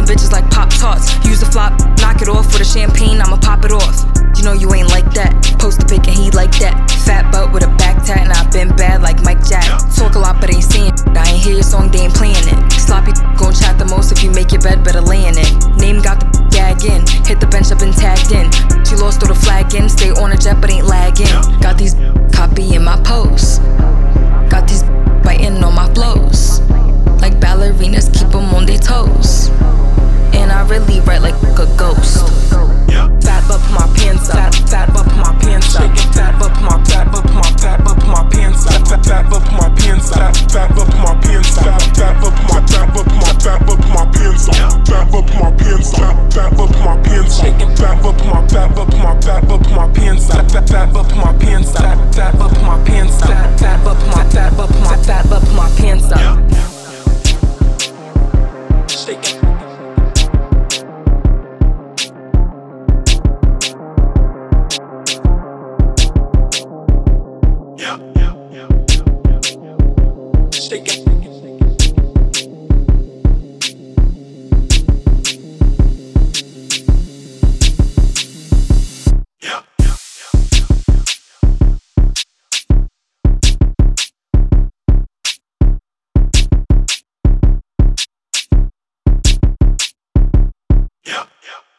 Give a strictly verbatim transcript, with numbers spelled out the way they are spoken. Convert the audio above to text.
them bitches like Pop Tarts. Use the flop, knock it off with a champagne, I'ma pop it off. You know you ain't like that. Post a pic and he like that. Fat butt with a back tat and I been bad like Mike Jack. Talk a lot but ain't saying it. I ain't hear your song, they ain't playing it. Sloppy gon' chat the most. If you make your bed, better lay in it. Name got the gag in. Hit the bench, I've been tagged in. She lost, throw the flag in. Stay on a jet but ain't lagging. Got these copying my posts. Got these biting on my flows. Like ballerinas, keep them on their toes. And I really write like a ghost. Fat butt, put my pants up. Fat, fat butt, put my pants up. Fat butt, put my fat butt, put my fat butt, put my pants up. Fat, fat butt, put my pants up. Fat butt, put my pants up. Fat butt, put my fat butt, put my fat butt, put my pants up. Fat butt, put my pants up. Fat butt, put my pants up. Fat butt, put my fat butt, put my fat butt, put my pants up. Fat, fat butt, put my pants up. Fat butt, put my pants up. Fat, fat butt, put my fat butt, put my fat butt, put my pants up. Shake it. Shake it. Yeah, yeah.